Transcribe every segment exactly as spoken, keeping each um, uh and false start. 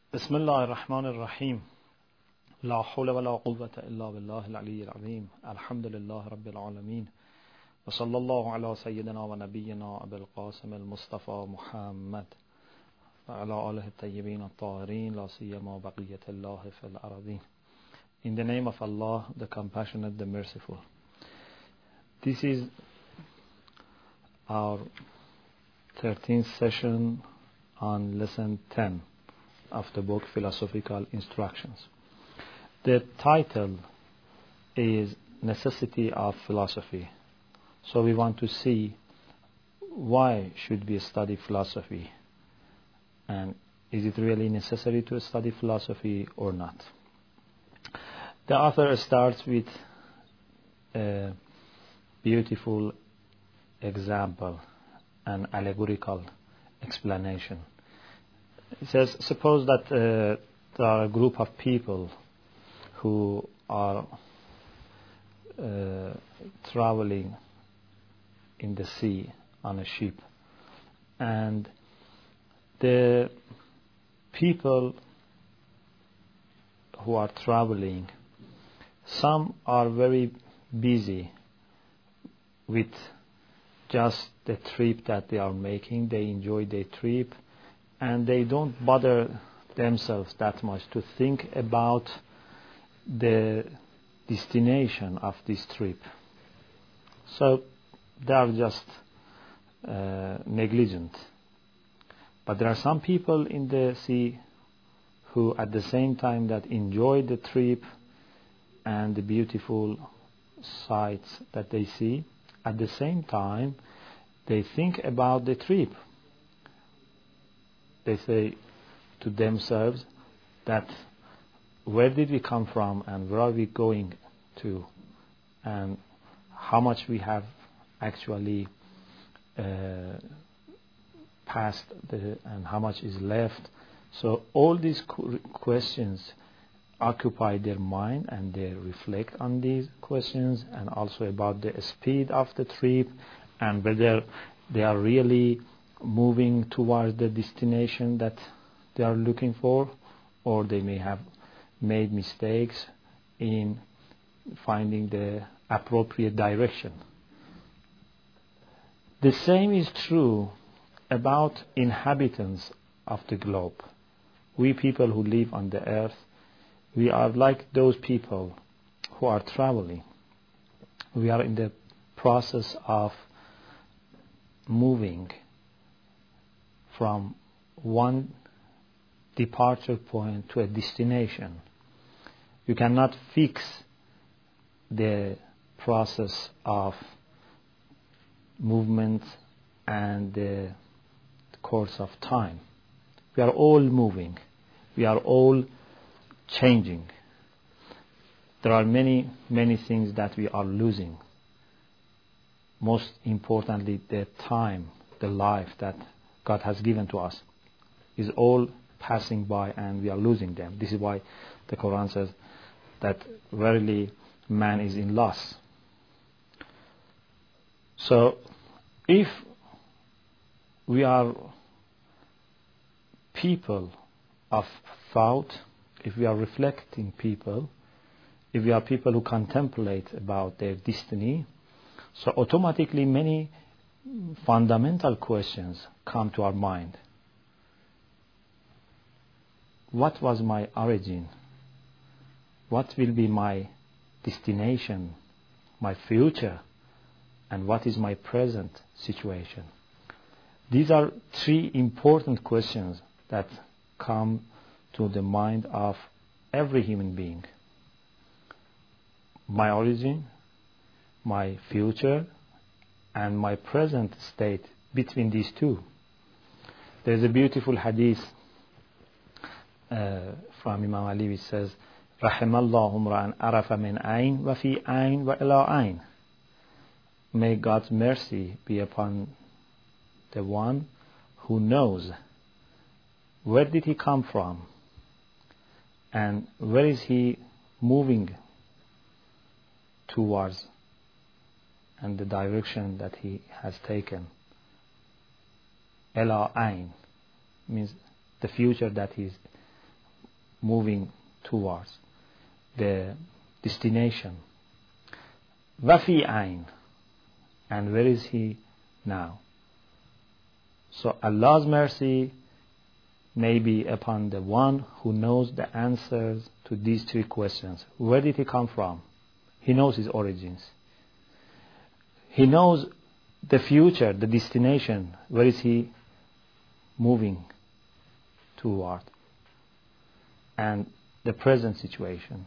بسم الله الرحمن الرحيم لا حول ولا قوة إلا بالله العلي العظيم الحمد لله رب العالمين وصلى الله على سيدنا ونبينا أبي القاسم المصطفى محمد وعلى آله الطيبين الطاهرين لا سيما بقية الله في الأرضين. In the name of Allah, the Compassionate, the Merciful. This is our thirteenth session on lesson ten of the book Philosophical Instructions. The title is Necessity of Philosophy. So we want to see why should we study philosophy, and is it really necessary to study philosophy or not. The author starts with a beautiful example, an allegorical explanation. He says, suppose that uh, there are a group of people who are uh, traveling in the sea on a ship, and the people who are traveling, some are very busy with just the trip that they are making. They enjoy their trip, and they don't bother themselves that much to think about the destination of this trip. So they are just uh, negligent. But there are some people in the sea who at the same time that enjoy the trip and the beautiful sights that they see, at the same time they think about the trip. They say to themselves that where did we come from and where are we going to, and how much we have actually uh, passed the, and how much is left. So all these questions occupy their mind, and they reflect on these questions, and also about the speed of the trip and whether they are really moving towards the destination that they are looking for, or they may have made mistakes in finding the appropriate direction. The same is true about inhabitants of the globe. We people who live on the earth, we are like those people who are traveling. We are in the process of moving from one departure point to a destination. You cannot fix the process of movement and the course of time. We are all moving. We are all changing. There are many, many things that we are losing. Most importantly, the time, the life that God has given to us is all passing by, and we are losing them. This is why the Quran says that verily man is in loss. So if we are people of thought, if we are reflecting people, if we are people who contemplate about their destiny, so automatically many fundamental questions come to our mind. What was my origin? What will be my destination, my future? And what is my present situation? These are three important questions that come to the mind of every human being. My origin, my future, and my present state between these two. There is a beautiful hadith uh, from Imam Ali which says, رحم الله امرأ عرف من أين وفي أين وإلى أين. May God's mercy be upon the one who knows where did he come from and where is he moving towards, and the direction that he has taken. Ela Ain means the future that he's moving towards the destination. Wafi ain, and where is he now? So Allah's mercy may be upon the one who knows the answers to these three questions. Where did he come from? He knows his origins. He knows the future, the destination. Where is he moving toward? And the present situation.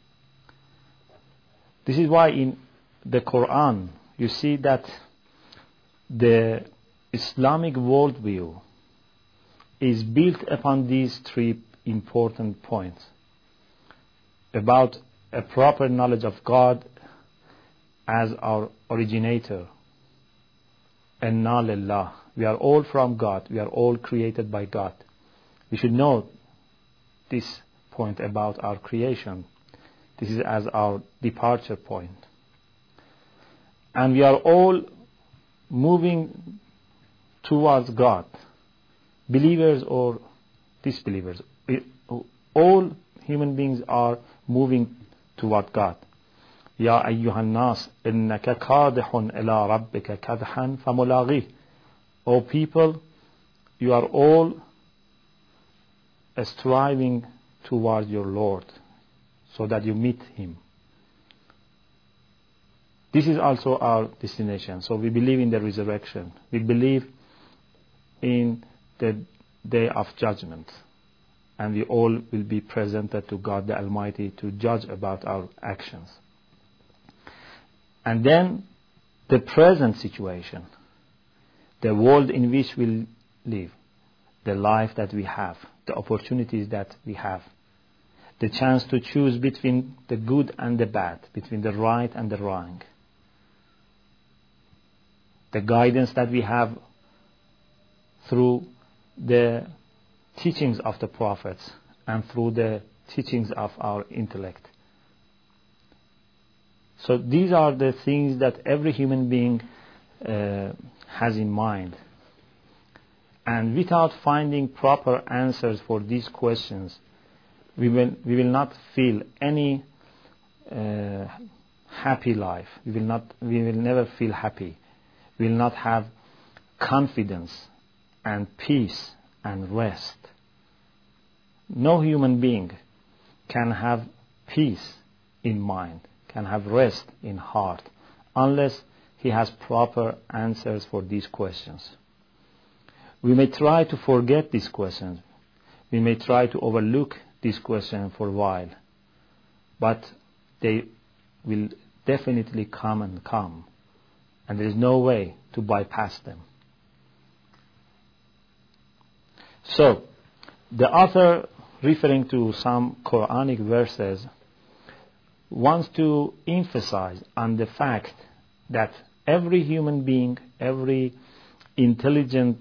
This is why in the Quran you see that the Islamic worldview is built upon these three important points about a proper knowledge of God as our originator. Inna lillah. We are all from God. We are all created by God. We should know this point about our creation. This is as our departure point. And we are all moving towards God. Believers or disbelievers. All human beings are moving toward God. Ya ayyuhan nas innaka kadihun ila rabbika kadhan famulaghi. O people, you are all striving towards your Lord so that you meet Him. This is also our destination. So we believe in the resurrection. We believe in the day of judgment. And we all will be presented to God the Almighty to judge about our actions. And then the present situation, the world in which we live, the life that we have, the opportunities that we have, the chance to choose between the good and the bad, between the right and the wrong, the guidance that we have through the teachings of the prophets and through the teachings of our intellect. So these are the things that every human being uh, has in mind. And without finding proper answers for these questions, we will, we will not feel any uh, happy life. We will not, we will never feel happy. We will not have confidence and peace and rest. No human being can have peace in mind, can have rest in heart, unless he has proper answers for these questions. We may try to forget these questions. We may try to overlook these questions for a while, but they will definitely come and come, and there is no way to bypass them. So, the author, referring to some Quranic verses, wants to emphasize on the fact that every human being, every intelligent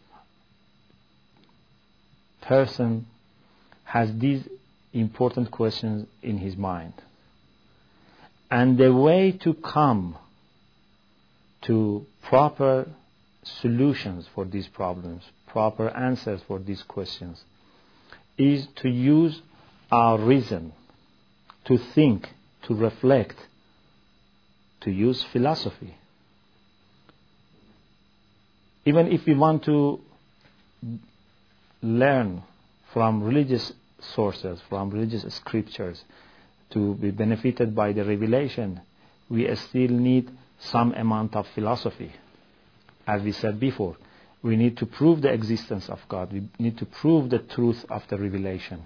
person has these important questions in his mind. And the way to come to proper solutions for these problems, proper answers for these questions, is to use our reason, to think, to reflect, to use philosophy. Even if we want to learn from religious sources, from religious scriptures, to be benefited by the revelation, we still need some amount of philosophy. As we said before, we need to prove the existence of God. We need to prove the truth of the revelation.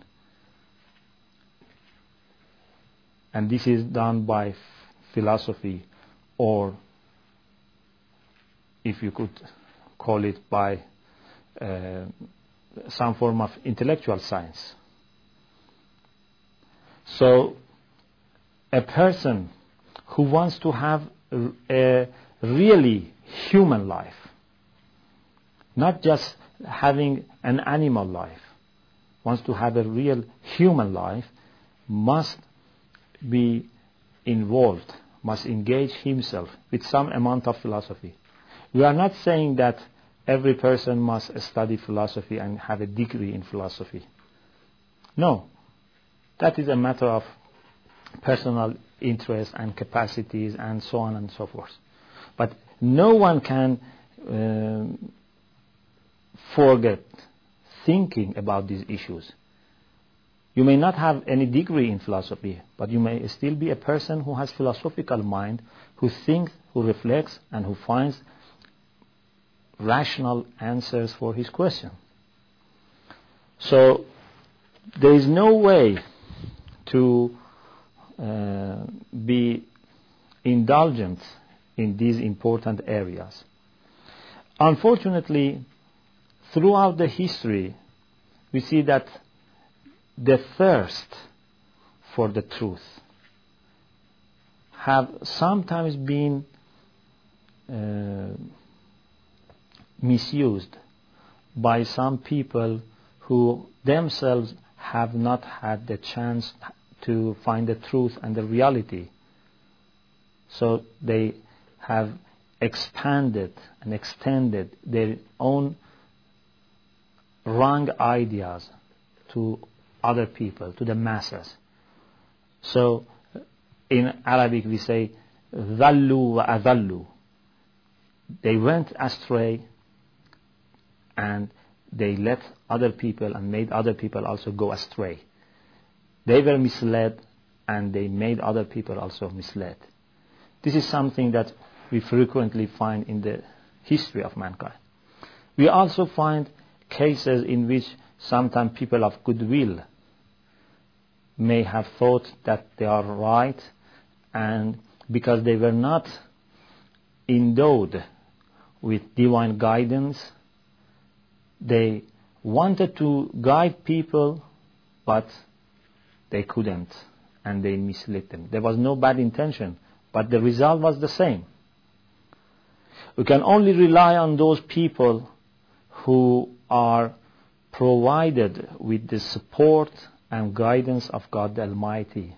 And this is done by f- philosophy, or if you could call it by uh, some form of intellectual science. So, a person who wants to have a really human life, not just having an animal life, wants to have a real human life, must be involved, must engage himself with some amount of philosophy. We are not saying that every person must study philosophy and have a degree in philosophy. No, That is a matter of personal interest and capacities and so on and so forth. But no one can uh, forget thinking about these issues. You may not have any degree in philosophy, but you may still be a person who has philosophical mind, who thinks, who reflects, and who finds rational answers for his question. So there is no way to uh, be indulgent in these important areas. Unfortunately, throughout the history, we see that the thirst for the truth have sometimes been uh, misused by some people who themselves have not had the chance to find the truth and the reality. So they have expanded and extended their own wrong ideas to other people, to the masses. So in Arabic we say ذَلُّوا وَأَذَلُّوا. They went astray and they let other people and made other people also go astray. They were misled and they made other people also misled. This is something that we frequently find in the history of mankind. We also find cases in which sometimes people of goodwill may have thought that they are right, and because they were not endowed with divine guidance, they wanted to guide people, but they couldn't, and they misled them. There was no bad intention, but the result was the same. We can only rely on those people who are provided with the support and guidance of God the Almighty.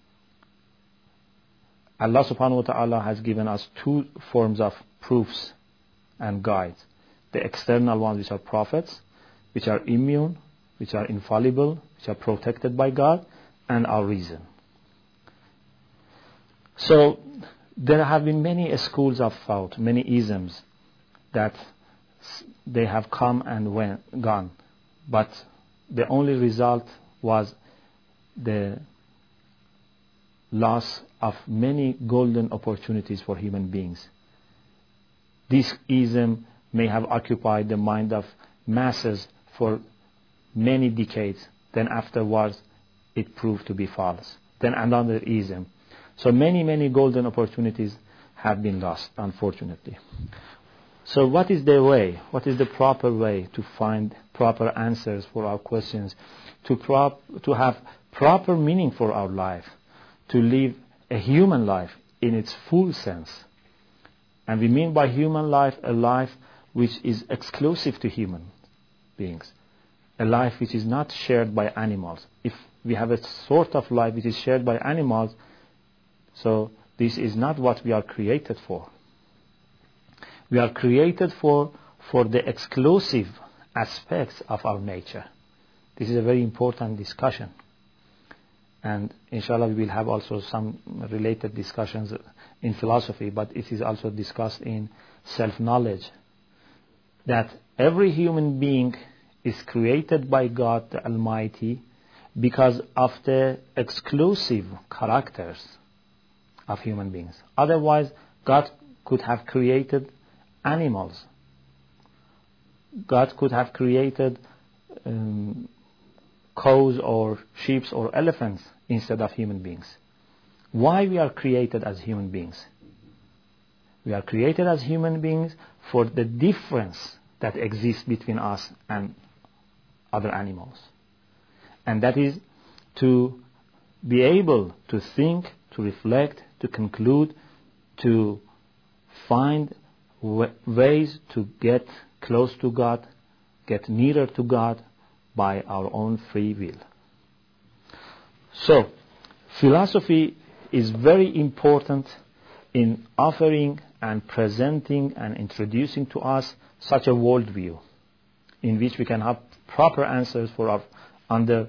Allah subhanahu wa ta'ala has given us two forms of proofs and guides. The external ones, which are prophets, which are immune, which are infallible, which are protected by God, and our reason. So there have been many schools of thought, many isms that they have come and went, gone, but the only result was the loss of many golden opportunities for human beings. This ism may have occupied the mind of masses for many decades, then afterwards it proved to be false. Then another ism. So many, many golden opportunities have been lost, unfortunately. So what is the way? What is the proper way to find proper answers for our questions, to prop, to have proper meaning for our life, to live a human life in its full sense? And we mean by human life a life which is exclusive to human beings, a life which is not shared by animals. If we have a sort of life which is shared by animals, so this is not what we are created for. We are created for, for the exclusive aspects of our nature. This is a very important discussion. And inshallah we will have also some related discussions in philosophy, but it is also discussed in self-knowledge, that every human being is created by God the Almighty because of the exclusive characters of human beings. Otherwise, God could have created animals. God could have created um, cows or sheep or elephants instead of human beings. Why we are created as human beings? We are created as human beings for the difference that exists between us and other animals. And that is to be able to think, to reflect, to conclude, to find w- ways to get close to God, get nearer to God by our own free will. So, philosophy is very important in offering and presenting and introducing to us such a worldview in which we can have proper answers for our underlying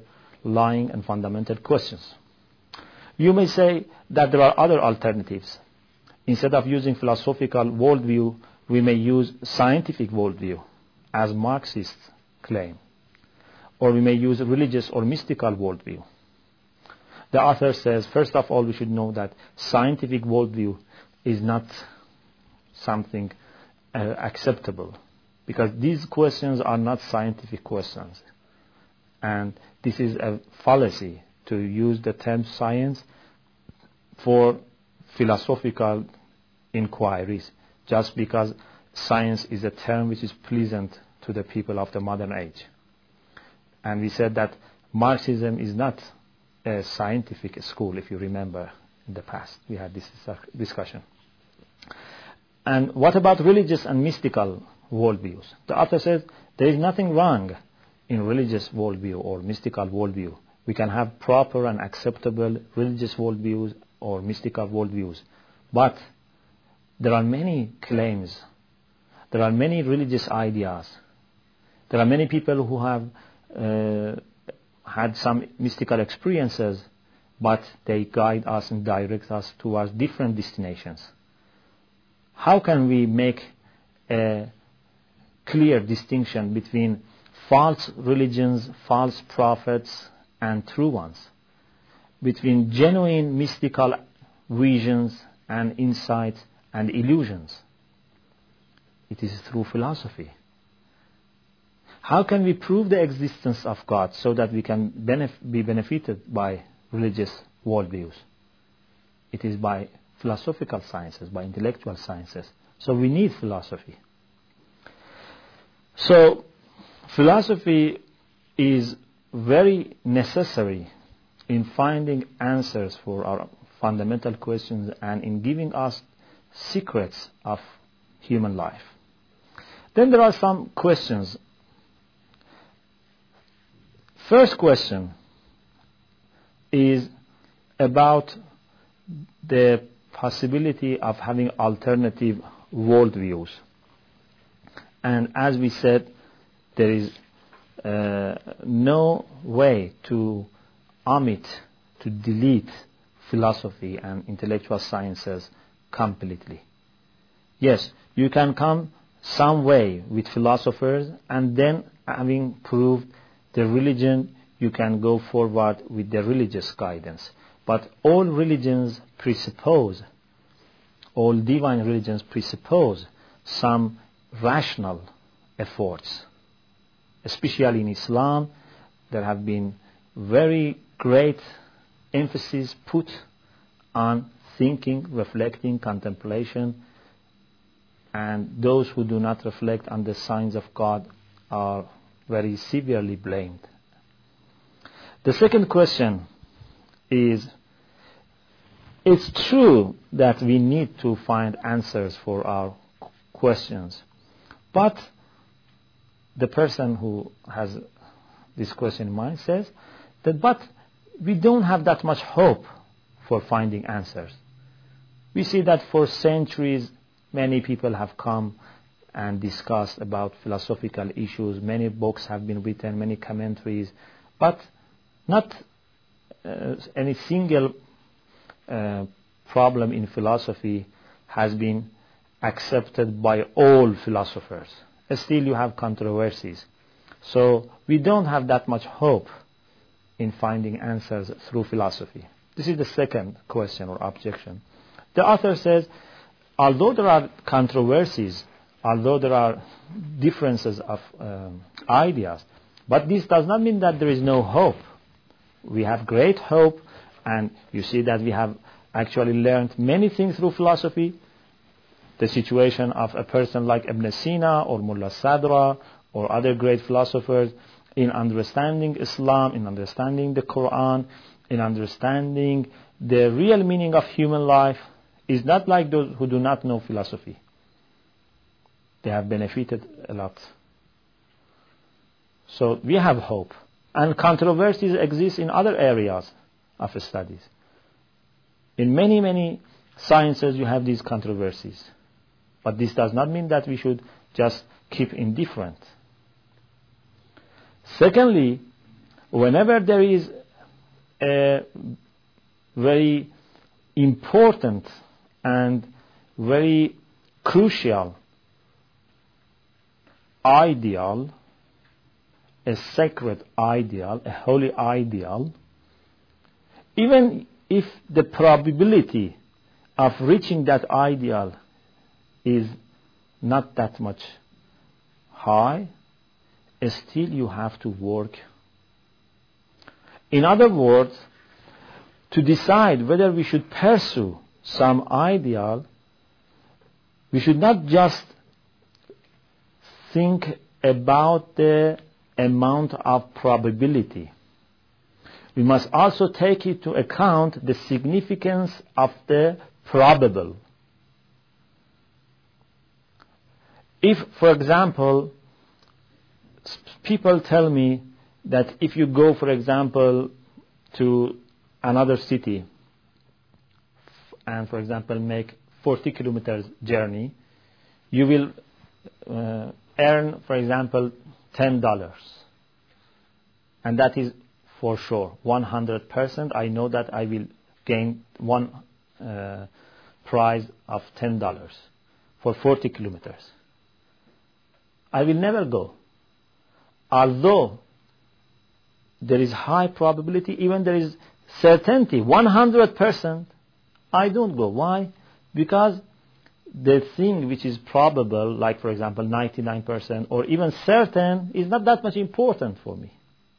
underlying and fundamental questions. You may say that there are other alternatives. Instead of using philosophical worldview, we may use scientific worldview, as Marxists claim. Or we may use religious or mystical worldview. The author says, first of all, we should know that scientific worldview is not something uh, acceptable, because these questions are not scientific questions. And this is a fallacy to use the term science for philosophical inquiries, just because science is a term which is pleasant to the people of the modern age. And we said that Marxism is not a scientific school, if you remember in the past. We had this discussion. And what about religious and mystical worldviews? The author says there is nothing wrong in religious worldview or mystical worldview. We can have proper and acceptable religious worldviews or mystical worldviews. But there are many claims. There are many religious ideas. There are many people who have uh, had some mystical experiences, but they guide us and direct us towards different destinations. How can we make a clear distinction between false religions, false prophets, and true ones? Between genuine mystical visions and insights and illusions? It is through philosophy. How can we prove the existence of God so that we can benef- be benefited by religious worldviews? It is by philosophical sciences, by intellectual sciences. So we need philosophy. So philosophy is very necessary in finding answers for our fundamental questions and in giving us secrets of human life. Then there are some questions. First question is about the possibility of having alternative worldviews. And as we said, there is uh, no way to omit, to delete philosophy and intellectual sciences completely. Yes, you can come some way with philosophers, and then having proved the religion, you can go forward with the religious guidance. But all religions presuppose, all divine religions presuppose some rational efforts. Especially in Islam, there have been very great emphasis put on thinking, reflecting, contemplation, and those who do not reflect on the signs of God are very severely blamed. The second question is, it's true that we need to find answers for our questions, but the person who has this question in mind says that, but we don't have that much hope for finding answers. We see that for centuries, many people have come and discussed about philosophical issues. Many books have been written, many commentaries, but not uh, any single uh, problem in philosophy has been accepted by all philosophers. Still you have controversies. So we don't have that much hope in finding answers through philosophy. This is the second question or objection. The author says, although there are controversies, although there are differences of um, ideas, but this does not mean that there is no hope. We have great hope, and you see that we have actually learned many things through philosophy. The situation of a person like Ibn Sina or Mullah Sadra or other great philosophers in understanding Islam, in understanding the Quran, in understanding the real meaning of human life is not like those who do not know philosophy. They have benefited a lot. So we have hope. And controversies exist in other areas of studies. In many, many sciences you have these controversies. But this does not mean that we should just keep indifferent. Secondly, Whenever there is a very important and very crucial ideal, a sacred ideal, a holy ideal, even if the probability of reaching that ideal is not that much high, still you have to work. In other words, to decide whether we should pursue some ideal, we should not just think about the amount of probability. We must also take into account the significance of the probable. If, for example, people tell me that if you go, for example, to another city and, for example, make forty kilometers journey, you will uh, earn, for example, ten dollars. And that is for sure, one hundred percent. I know that I will gain one uh, prize of ten dollars for forty kilometers. I will never go. Although there is high probability, even there is certainty, one hundred percent, I don't go. Why? Because the thing which is probable, like for example ninety-nine percent or even certain, is not that much important for me.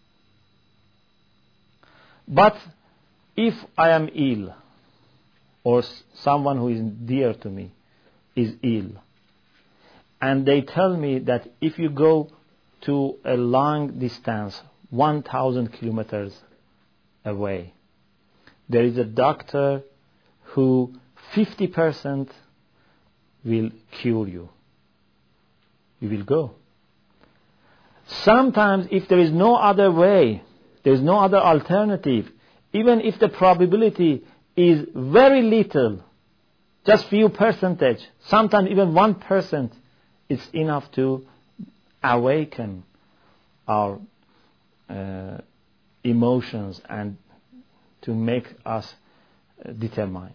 But if I am ill, or someone who is dear to me is ill, and they tell me that if you go to a long distance, one thousand kilometers away, there is a doctor who fifty percent will cure you, you will go. Sometimes if there is no other way, there is no other alternative, even if the probability is very little, just few percentage, sometimes even one percent, it's enough to awaken our uh, emotions and to make us uh, determined.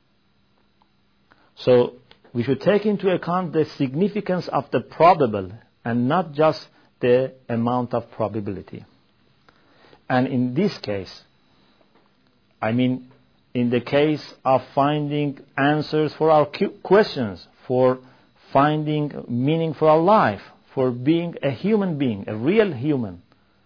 So we should take into account the significance of the probable and not just the amount of probability. And in this case, I mean, in the case of finding answers for our questions, for finding meaning for our life, for being a human being, a real human,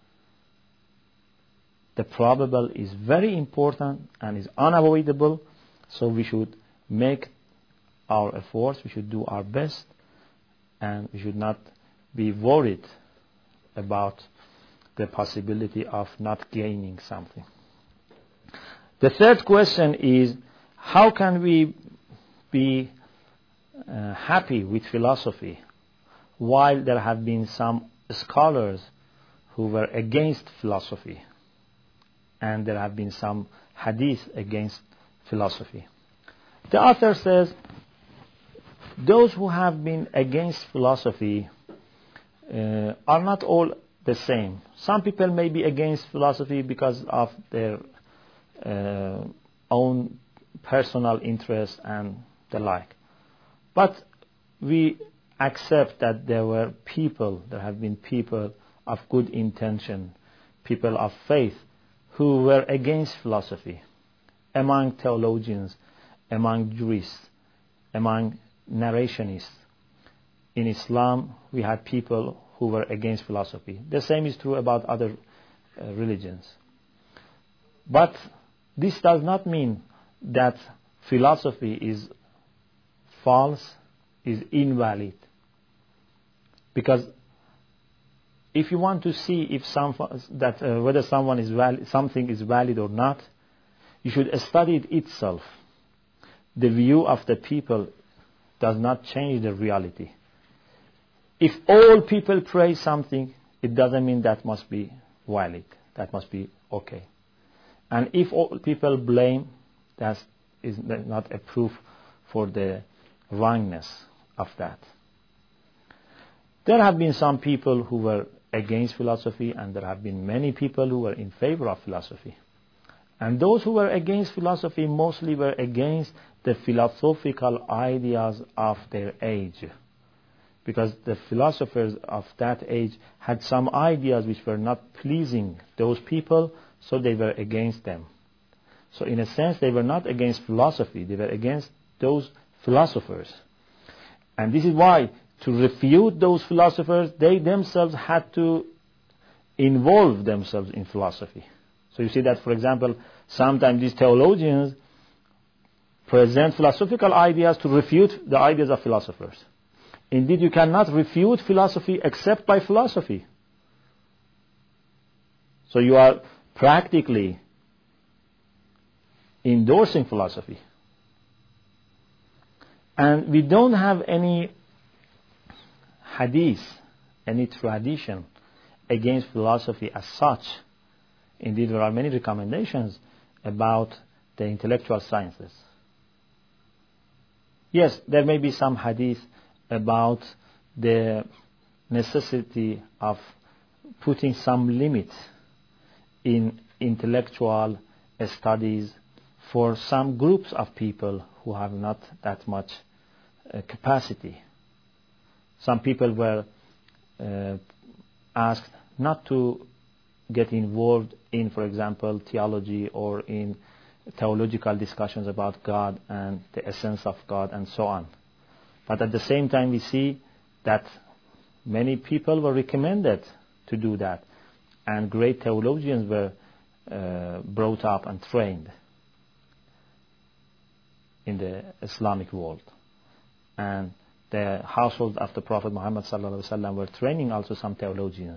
the probable is very important and is unavoidable, so we should make our efforts, we should do our best, and we should not be worried about the possibility of not gaining something. The third question is, how can we be uh, happy with philosophy while there have been some scholars who were against philosophy and there have been some hadith against philosophy? The author says, those who have been against philosophy uh, are not all the same. Some people may be against philosophy because of their uh, own personal interest and the like. But we accept that there were people, there have been people of good intention, people of faith, who were against philosophy. Among theologians, among jurists, among narrationists. In Islam, we had people who were against philosophy. The same is true about other uh, religions. But this does not mean that philosophy is false, is invalid. Because if you want to see if some, that uh, whether someone is valid, something is valid or not, you should study it itself. The view of the people does not change the reality. If all people praise something, it doesn't mean that must be valid. That must be okay. And if all people blame, that is not a proof for the wrongness of that. There have been some people who were against philosophy, and there have been many people who were in favor of philosophy. And those who were against philosophy mostly were against the philosophical ideas of their age, because the philosophers of that age had some ideas which were not pleasing those people, so they were against them. So in a sense, they were not against philosophy, they were against those philosophers. And this is why, to refute those philosophers, they themselves had to involve themselves in philosophy. So you see that, for example, sometimes these theologians present philosophical ideas to refute the ideas of philosophers. Indeed, you cannot refute philosophy except by philosophy. So you are practically endorsing philosophy. And we don't have any hadith, any tradition against philosophy as such. Indeed, there are many recommendations about the intellectual sciences. Yes, there may be some hadith about the necessity of putting some limit in intellectual studies for some groups of people who have not that much uh, capacity. Some people were uh, asked not to get involved in, for example, theology or in theological discussions about God and the essence of God and so on. But at the same time, we see that many people were recommended to do that, and great theologians were uh, brought up and trained in the Islamic world. And the household of the Prophet Muhammad sallallahu alaihi wasallam were training also some theologians.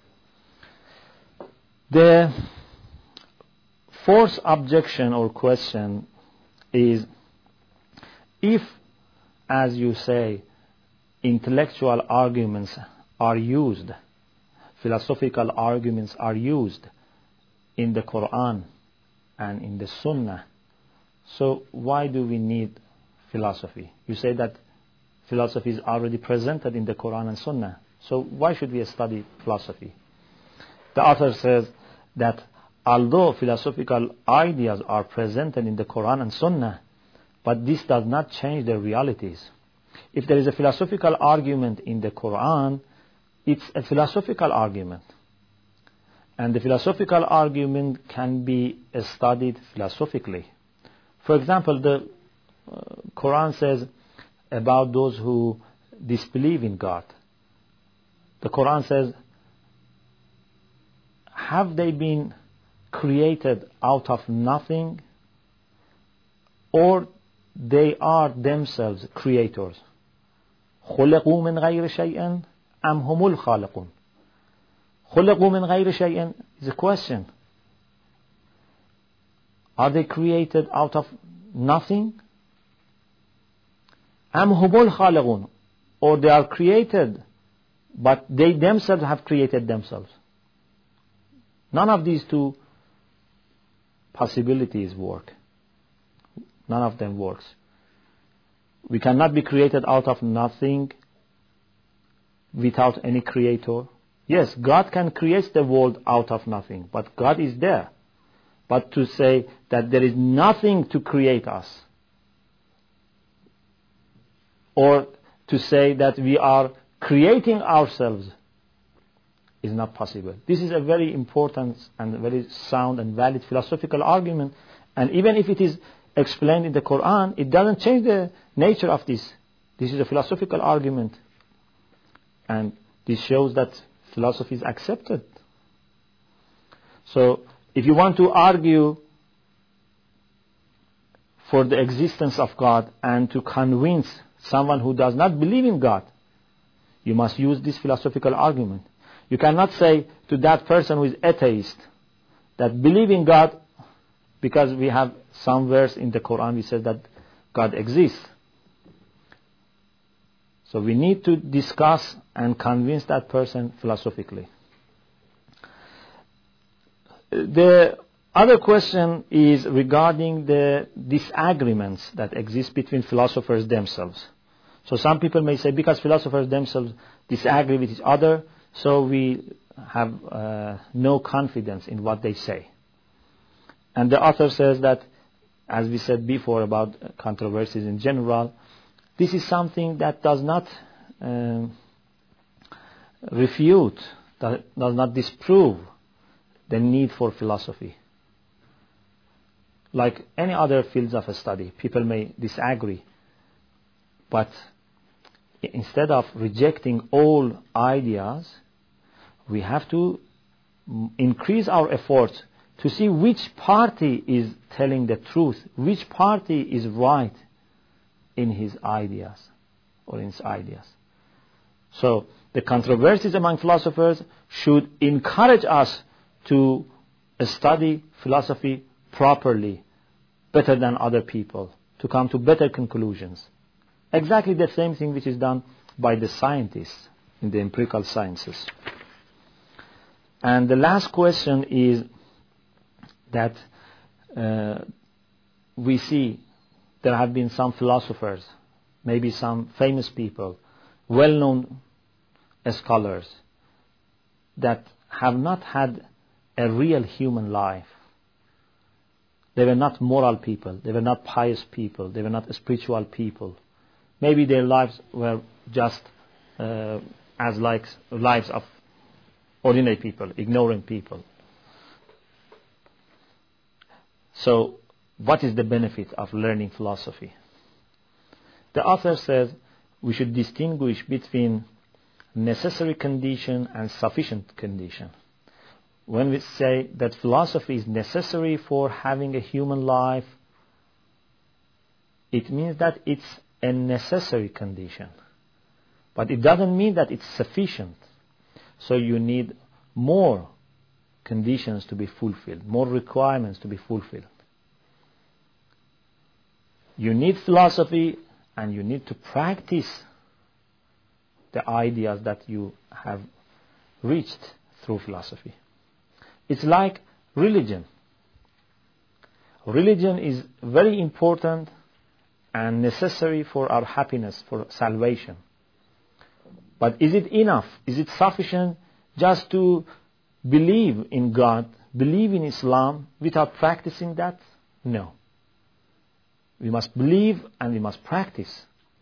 The fourth objection or question is, if, as you say, intellectual arguments are used, philosophical arguments are used in the Quran and in the Sunnah, so why do we need philosophy? You say that philosophy is already presented in the Quran and Sunnah, so why should we study philosophy? The author says that although philosophical ideas are presented in the Quran and Sunnah, but this does not change the realities. If there is a philosophical argument in the Quran, it's a philosophical argument. And the philosophical argument can be studied philosophically. For example, the uh, Quran says about those who disbelieve in God. The Quran says, have they been created out of nothing, or they are themselves creators? خُلِقُوا مِنْ غَيْرِ شَيْءٍ أَمْ هُمُ الْخَالِقُونَ. خُلِقُوا مِنْ غَيْرِ شَيْءٍ is a question. Are they created out of nothing? أَمْ هُمُ الْخَالِقُونَ, or they are created, but they themselves have created themselves. None of these two possibilities work. None of them works. We cannot be created out of nothing without any creator. Yes, God can create the world out of nothing, but God is there. But to say that there is nothing to create us, or to say that we are creating ourselves, is not possible. This is a very important and very sound and valid philosophical argument, and even if it is explained in the Quran, it doesn't change the nature of this. This is a philosophical argument, and this shows that philosophy is accepted. So if you want to argue for the existence of God and to convince someone who does not believe in God, you must use this philosophical argument. You cannot say to that person who is atheist that believe in God, because we have some verse in the Quran which says that God exists. So we need to discuss and convince that person philosophically. The other question is regarding the disagreements that exist between philosophers themselves. So some people may say, because philosophers themselves disagree with each other, so we have uh, no confidence in what they say. And the author says that, as we said before about controversies in general, this is something that does not um, refute, that does not disprove the need for philosophy. Like any other fields of study, people may disagree, but instead of rejecting all ideas, we have to increase our efforts to see which party is telling the truth, which party is right in his ideas or in his ideas. So the controversies among philosophers should encourage us to study philosophy properly, better than other people, to come to better conclusions. Exactly the same thing which is done by the scientists in the empirical sciences. And the last question is that uh, we see there have been some philosophers, maybe some famous people, well-known scholars, that have not had a real human life. They were not moral people, they were not pious people, they were not spiritual people. Maybe their lives were just uh, as like lives of ordinary people, ignorant people. So, what is the benefit of learning philosophy? The author says we should distinguish between necessary condition and sufficient condition. When we say that philosophy is necessary for having a human life, it means that it's a necessary condition. But it doesn't mean that it's sufficient. So you need more conditions to be fulfilled, more requirements to be fulfilled. You need philosophy and you need to practice the ideas that you have reached through philosophy. It's like religion. Religion is very important and necessary for our happiness, for salvation. But is it enough? Is it sufficient just to believe in God, believe in Islam without practicing that? No. We must believe and we must practice.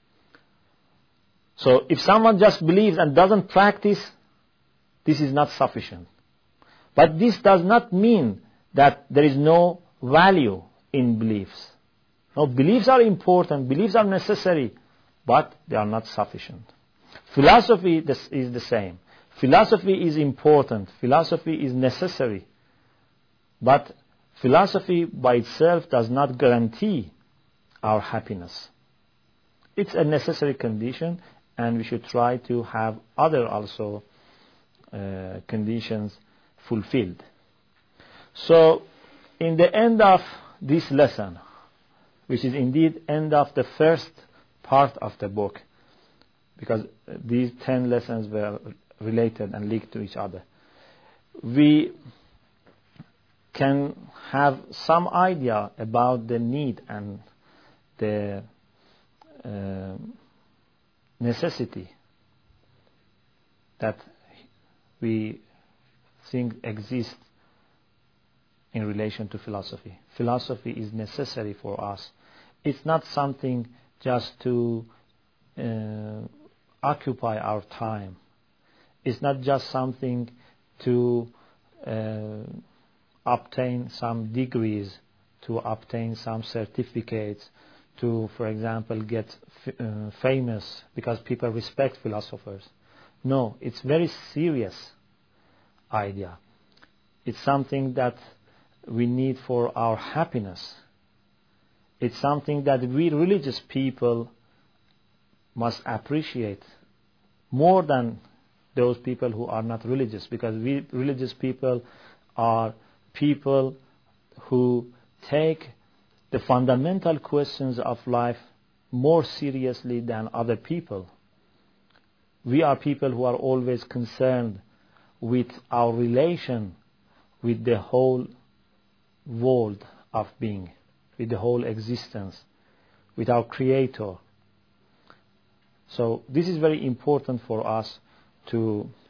So if someone just believes and doesn't practice, this is not sufficient. But this does not mean that there is no value in beliefs. No, beliefs are important, beliefs are necessary, but they are not sufficient. Philosophy is the same. Philosophy is important, philosophy is necessary, but philosophy by itself does not guarantee our happiness. It's a necessary condition, and we should try to have other also uh, conditions fulfilled. So, in the end of this lesson, which is indeed end of the first part of the book, because these ten lessons were related and linked to each other, we can have some idea about the need and the uh, necessity that we think exists in relation to philosophy. Philosophy is necessary for us. It's not something just to uh, occupy our time. It's not just something to uh, obtain some degrees, to obtain some certificates, to, for example, get f- uh, famous because people respect philosophers. No, it's very serious idea. It's something that we need for our happiness. It's something that we religious people must appreciate more than those people who are not religious, because we religious people are people who take the fundamental questions of life more seriously than other people. We are people who are always concerned with our relation with the whole world of being, with the whole existence, with our Creator. So this is very important for us to